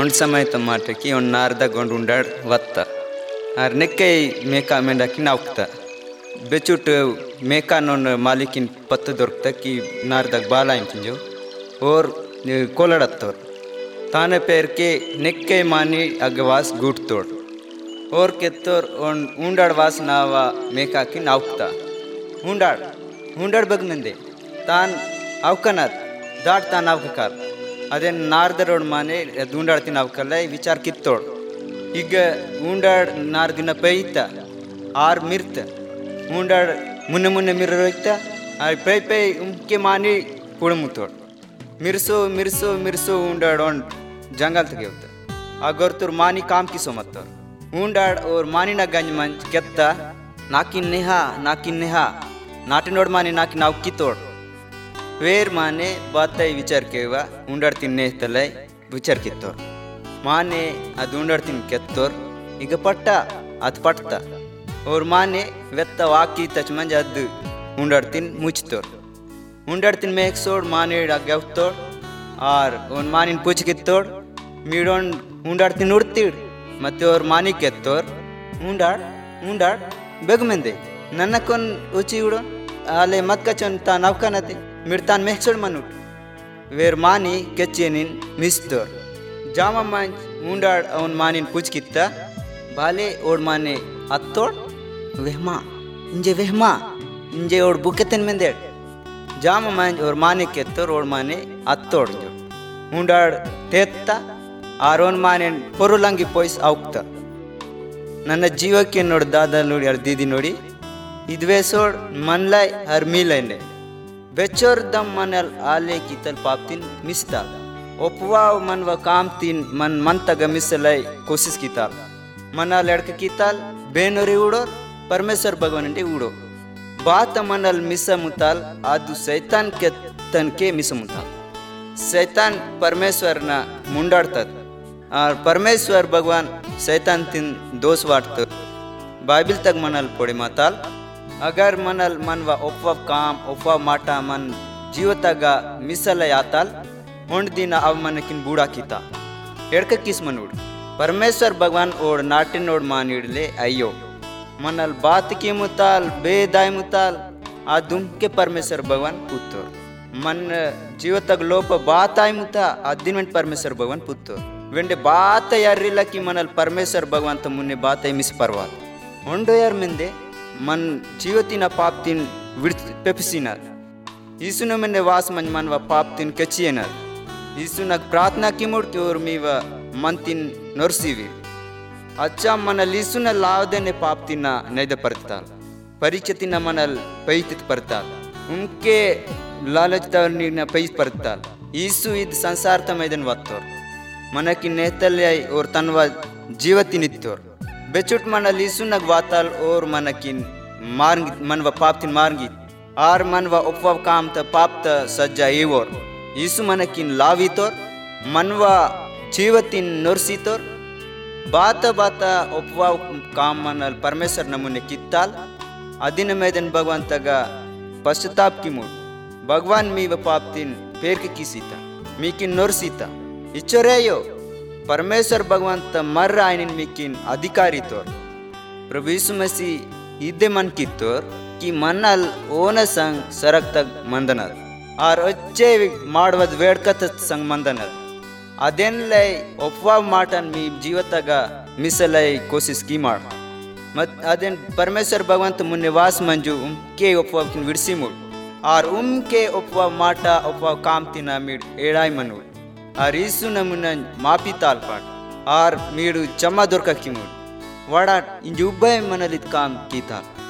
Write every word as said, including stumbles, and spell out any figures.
ಒಂಡ್ ಸಮಯ ತಮ್ಮಾಟಕ್ಕೆ ಒಂದು ನಾರ್ದ ಗೊಂಡು ಉಂಡಾಡ್ ವತ್ತ R ನೆಕ್ಕೈ ಮೇಕಾ ಮೆಂಡಾಕಿ ನಾವ್ಕ್ತ ಬೆಚ್ಚುಟ್ಟು ಮೇಕಾ non ಮಾಲಿಕಿನ್ ಪತ್ತು ದೊರಕ್ತಕ್ಕಿ ನಾರ್ದಾಗ ಬಾಲ ಇಂತಿಂಜು ಓರ್ ಕೋಲಡತ್ತವ್ರು ತಾನೆ ಪೇರ್ಕೆ ನೆಕ್ಕೈ ಮಾನಿ ಅಗ್ಗವಾಸ್ ಗೂಟ್ತೋಡ್ ಓರ್ ಕೆತ್ತೋರ್ ಒಂದು ಉಂಡಾಡ್ ವಾಸ್ ನಾವ ಮೇಕಾಕಿ ನಾವ್ಕ್ತ ಉಂಡಾಡ್ ಉಂಡಾಡ್ ಬಗ್ ಮಂದೆ ತಾನ್ ಅವಕನತ್ ದಾಟ್ ತಾನ್ ಅವಕಾರ ಅದೇನು ನಾರ್ದ ರೋಡ್ ಮಾನೆ ಅದು ಉಂಡಾಡ್ತೀನಿ ಅವಕಲ್ಲ ವಿಚಾರ ಕಿತ್ತೋಡ್ ಈಗ ಉಂಡಾಡ್ ನಾರ್ ದಿನ ಪೈತ ಆರ್ ಮಿರ್ತ ಉಂಡಾಡ್ ಮುನ್ನೆ ಮುನ್ನೆ ಮಿರ ಹೋಯ್ತ ಆ ಪೈ ಪೈ ಉಮ್ಕೆ ಮಾನಿ ಪುಳಮುತ್ತೋಡ್ ಮಿರ್ಸೋ ಮಿರ್ಸೋ ಮಿರ್ಸೋ ಉಂಡಾಡ್ ಒಂದು ಜಂಗಲ್ ತೆಗೆಯುತ್ತ ಆ ಗೊರ್ತವ್ರು ಮಾನಿ ಕಾಮ್ ಕಿಸೋ ಮತ್ತವ್ರು ಉಂಡಾಡ್ ಅವ್ರ ಮಾನಿನ ಗಂಜ್ ಮಂಚ್ ಕೆತ್ತ ನಾಕಿನ್ ನೆಹಾ ನಾಕಿನ್ ನೆಹಾ ನಾಟಿ ನೋಡ್ ಮಾನಿ ನಾಕಿ ನಾವು ಕಿತ್ತೋಡ್ ವೇರ್ ಮಾನೆ ಬಾತೈ ವಿಚಾರ ಕೇವ ಉಂಡಾಡ್ತೀನಿ ನೇಸ್ತಲೈ ವಿಚಾರ ಕಿತ್ತೋರ್ ಮಾನೆ ಅದು ಉಂಡಾಡ್ತೀನಿ ಕೆತ್ತೋರ್ ಈಗ ಪಟ್ಟ ಅದು ಪಟ್ಟ ಅವ್ರ ಮಾನೆ ವೆತ್ತ ವಾಕಿ ತಚ್ ಮಂಜ ಅದು ಉಂಡಾಡ್ತೀನಿ ಮುಚ್ತೋರ್ ಉಂಡಾಡ್ತೀನಿ ಮೇಕ್ ಸೋಡ್ ಮಾನೆ ಗೆವ್ತೋಡ್ ಆರ್ ಒಂದು ಮಾನಿನ ಪೂಚ್ ಕಿತ್ತೋಡ್ ಮೀಡೊಂಡು ಉಂಡಾಡ್ತೀನಿ ಉಡ್ತೀಡ್ ಮತ್ತೆ ಅವ್ರ ಮಾನಿ ಕೆತ್ತೋರ್ ಉಂಡಾಡ್ ಉಂಡಾಡ್ ಬೆಗ್ ಮಂದೆ ನನ್ನಕ್ಕೊಂದು ಉಚಿ ಉಡೋ ಅಲ್ಲೇ ಮಕ್ಕಚೊನ್ ತಾನು ಅವಕನತೆ ಮಿಡ್ತಾನ್ ಮೆಹ್ಸೋಡ್ ಮನುಟ್ ವೇರ್ ಮಾನಿ ಕೆಚ್ಚೇನಿನ್ ಮಿಸ್ತೋರ್ ಜಾಮ ಮಂಚ್ ಉಂಡಾಡ್ ಅವನ್ ಮಾನಿನ್ ಪುಚ್ಕಿತ್ತ ಬಾಲೆ ಓಡ್ ಮಾನೆ ಅತ್ತೋಡ್ ವೆಹ್ಮಾ ಇಂಜೆ ವೆಹ್ಮಾ ಇಂಜೆ ಓಡ್ ಬುಕ್ಕೆತ್ತನ್ ಮೆಂದೇಡ್ ಜಾಮ ಮಂಚ್ ಅವ್ರ ಮಾನಿ ಕೆತ್ತೋರ್ ಓಡ್ ಮಾನೆ ಅತ್ತೋಡ್ ಉಂಡಾಡ್ ತೆತ್ತ ಆರೋನ್ ಮಾನಿನ್ ಪೊರುಲಂಗಿ ಪೊಯ್ಸ್ ಅವಕ್ತ ನನ್ನ ಜೀವಕ್ಕೆ ನೋಡಿ ದಾದ ನೋಡಿ ಅರ್ ದೀದಿ ನೋಡಿ ಇದ್ವೇ ಸೋಡ್ ಮನ್ಲೈ ಹರ್ ಮೀಲೈನೆ ಬೆಚ್ಚೋರ್ ದಮ್ ಮನಲ್ ಆಲೆ ಕಿತಲ್ ಪಾಪ್ತಿನ್ ಮಿಸ್ತಾಲ್ ಒಪ್ವಾವ್ ಮನ್ವ ಕಾಮ್ತಿನ್ ಮನ್ ಮಂತಗ ಮಿಸಲೈ ಕೋಸಿಸ್ ಕಿತಾಲ್ ಮನಲ್ ಎಡ್ಕ ಕಿತಾಲ್ ಬೇನೊರಿ ಉಡೋರ್ ಪರಮೇಶ್ವರ್ ಭಗವಾನ್ ಉಡೋ ಬಾತ ಮನಲ್ ಮಿಸ ಮುತಾಲ್ ಅದು ಸೈತಾನ್ ಕೆ ತನ್ಕೆ ಮಿಸ ಮುತಾಲ್ ಸೈತಾನ್ ಪರಮೇಶ್ವರ್ನ ಮುಂಡಾಡ್ತದ ಆ ಪರಮೇಶ್ವರ್ ಭಗವಾನ್ ಸೈತಾನ್ ತಿನ್ ದೋಸ್ ವಾಡ್ತ बाइबिल तक मनल पड़े माताल अगर मनल मनवा ओप्वा काम ओप्वा माटा मन जीवतग मिसल याताल ಒಂಡ್ ದಿನ ಅವ ಮನಕಿನ್ ಬೂಡಾ ಕಿತ ಎಡ್ಕ ಕಿಸ್ ಮನುಡ್ ಪರಮೇಶ್ವರ್ ಭಗವಾನ್ ಓಡ್ ನಾಟಿನ್ ನೋಡ್ ಮಾನಿಡ್ಲೆ ಅಯ್ಯೋ मनल बात की मुताल बेदाय मुताल आ दुम के परमेश्वर भगवान पुत्र मन जीवतग लोप बात आय मुता आ दिन में परमेश्वर भगवान पुत्र वेंडे बात यारिला की मनल परमेश्वर भगवान त मुन्ने बात आई मिस परवाल ಒಂಡೋ ಯಾರ್ ಮೆಂದೆ ಮನ್ ಜೀವತಿನ ಪಾಪ್ತಿನ್ ವಿಡ್ ಪೆಪ್ಸಿನಲ್ ಯೀಸುನ ಮೆಂದೆ ವಾಸ್ ಮನ್ ಮನ್ವ ಪಾಪ್ತಿನ್ ಕಚಿಯನಲ್ ಯೀಸುನಗ್ ಪ್ರಾರ್ಥನಾ ಕಿಮುಡ್ ಕ್ಯೂರ್ ಮೀವ ಮಂತಿನ್ ನೊರ್ಸಿವಿ ಅಚ್ಚ ಮನಲ್ ಯೀಸುನ ಲಾವದನೆ ಪಾಪ್ತಿನ ನೈದ ಪರ್ತಾಲ್ ಪರಿಚತಿನ ಮನಲ್ ಪೈತಿತ್ ಪರ್ತಾಲ್ ಉಮ್ಕೆ ಲಾಲಚ್ತವರ್ನಿನ ಪೈಸ್ ಪರ್ತಾಲ್ ಯೀಸು ಇದ್ ಸಂಸಾರ ತಮೈದನ್ ವತ್ತೋರ್ मनकी नेतल्य और तनवा जीवति नित्योर बेचुट मनल यीशुनग वाताल और मनकिन मार्ग मनवा पापतिन मार्गी आर मनवा उपवा काम त पाप त सज्जा एवोर यीशु मनकिन लावितोर मनवा जीवतिन नोर्सितोर बात बात उपवा काम मनल परमेश्वर नमुने कित्ताल अदिन मैदन भगवान तग पश्चाताप की मूड भगवान मी व पापतिन पेर के किसीता मीकिन नोर्सिता इच्छोरेयो परमेश्वर भगवान त मर्र आयनिन मीकिन अधिकारी तोर प्रभु यीशु मसीह इद्दे मन कित्तोर कि मनल ओन संग सरक तक मंदनल आर अच्छे माडवद वेडकत संग मंदनल अदेन लय उपवा माटन मी जीवतग मिसलय कोशिश की माड मत अदेन परमेश्वर भगवान त मुन्ने वास मंजु उमके उपवा किन विडसी मूड आर उमके उपवा माटा उपवा काम तिना मीड एड़ाय मनु आर यीशु नमुनन मापी तालपाट आर मीडु चम्मा दोरका किमुड वड़ा इंजु उब्बय मनलित काम कीताल